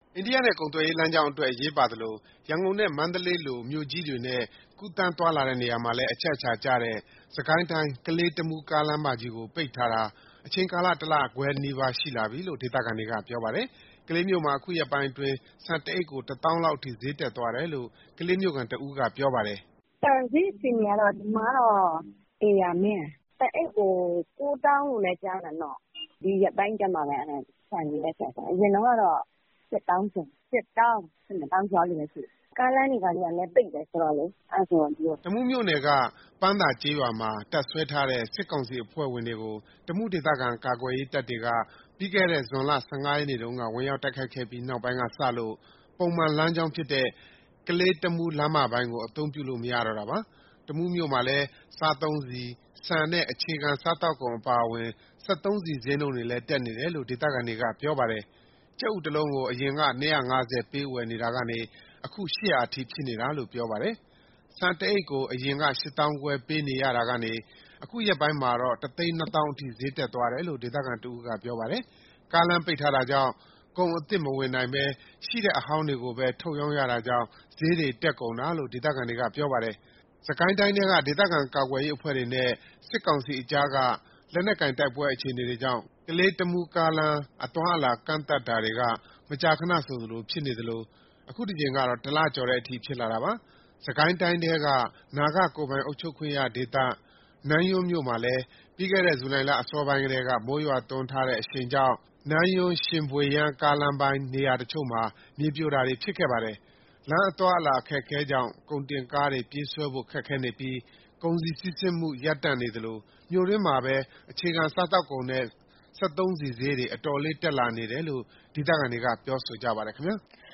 အိန္ဒိယနဲ့ကုန်သွယ်ရေးလမ်းကြောင်းအတွက် အရေးပါသလို ရန်ကုန်နဲ့မန္တလေးလိုမြို့ကြီးတွေနဲ့ကူးသန်းသွားလာတဲ့နေရာမှာလည်းအချက်အခြာကျတဲ့စစ်ကိုင်းတိုင်းကလေး-တမူးကားလမ်းမကြီးကိုပိတ်ထားတာအချိန်ကာလတလခွဲနီးပါးရှိလာပြီလို့ဒေသခံတွေကပြောပါတယ်။ကလေးမြို့မှာအခုရက်ပိုင်းအတွင်းဆန်တအိတ်ကို၁သောင်းလောက်အထိဈေးတက်သွားတယ်လို့ကလေးမြို့ခံတဦးကပြောပါတယ်။“ဆန်ဈေးအခြေအနေကတော့ဒီမှာကတော့အေးရမင်း။တအိတ်ကို9သောင်းလို့လည်းကြားတယ်နော်။ဒီရက်ပိုင်းထဲမှာပဲဆန်ဈေးတက်တယ်။အရင်တုန်းကတော့7သောင်းကျော်၊8သောင်း၊7သောင်းကြားလည်းရှိတယ်။ကားလမ်းတွေဘာတွေကလည်းပိတ်တယ်ဆိုတော့လေအဲဒါဆိုတော့တမူးမြို့နယ်ကပန်းသာကျေးရွာမှာတပ်စွဲထားတဲ့စစ်ကောင်စီအဖွဲ့ဝင်တွေကိုတမူးဒေသခံကာကွယ်ရေးတပ်တွေကပြီးခဲ့တဲ့ဇွန်လ15ရက်နေ့တုန်းကဝင်ရောက်တိုက်ခိုက်ခဲ့ပြီးနောက်ပိုင်းကစလို့ပုံမှန်လမ်းကြောင်းဖြစ်တဲ့ကလေး-တမူးလမ်းမပိုင်းကိုအသုံးပြုလို့မရတော့တာပါ။တမူးမြို့မှာလည်းစားသုံးဆီ၊ဆန်နဲ့အခြေခံစားသောက်ကုန်အပါအဝင်စက်သုံးဆီဈေးနှုန်းတွေလည်းတက်နေတယ်လို့ဒေသခံတွေကပြောပါတယ်။ကြက်ဥတလုံးကိုအရင်က250ပေးဝယ်နေတာကနေအခု800အထိဖြစ်နေတာလို့ပြောပါတယ်။ဆန်တအိတ်ကိုအရင်က8သောင်းခွဲပေးနေရတာကနေအခုရက်ပိုင်းမှာတော့1သိန်း2သောင်းအထိဈေးတက်သွားတယ်လို့ဒေသခံတဦးကပြောပါတယ်။ကားလမ်းပိတ်ထားတာကြောင့်ကုန်အသစ်မဝင်နိုင်ဘဲရှိတဲ့အဟောင်းတွေကိုပဲထုတ်ရောင်းရတာကြောင့်ဈေးတွေတက်ကုန်တာလို့ဒေသခံတွေကပြောပါတယ်။စစ်ကိုင်းတိုင်းထဲကဒေသခံကာကွယ်ရေးအဖွဲ့တွေနဲ့စစ်ကောင်စီအကြားကလက်နက်ကိုင်တိုက်ပွဲအခြေအနေတွေကြောင့်ကလေး-တမူးကားလမ်းအသွားအလာကန့်သတ်တာတွေကမကြာခဏဆိုသလိုဖြစ်နေသလိုအခုတကြိမ်ကတော့တလကျော်တဲ့အထိဖြစ်လာတာပါ။စစ်ကိုင်းတိုင်းထဲကနာဂကိုယ်ပိုင်အုပ်ချုပ်ခွင့်ရဒေသနန်းယွန်းမြို့မှာလည်းပြီးခဲ့တဲ့ဇူလိုင်လအစောပိုင်းကတည်းကမိုးရွာသွန်းထားတဲ့အရှိန်ကြောင့်နန်းယွန်း-ရှင်ဗွေယန်းကားလမ်းပိုင်းနေရာတချို့မှာမြေပြိုတာတွေဖြစ်ခဲ့ပါတယ်။လမ်းအသွားအလာအခက်အခဲကြောင့်ကုန်တင်ကားတွေပြေးဆွဲဖို့ခက်ခဲနေပြီးကုန်စည်စီးဆင်းမှုရပ်တန့်နေသလိုမြို့တွင်းမှာပဲအခြေခံစားသောက်ကုန်နဲ့စက်သုံးဆီဈေးတွေအတော်လေးတက်လာနေတယ်လို့ဒေသခံတွေကပြောဆိုကြပါတယ်ခင်ဗျာ။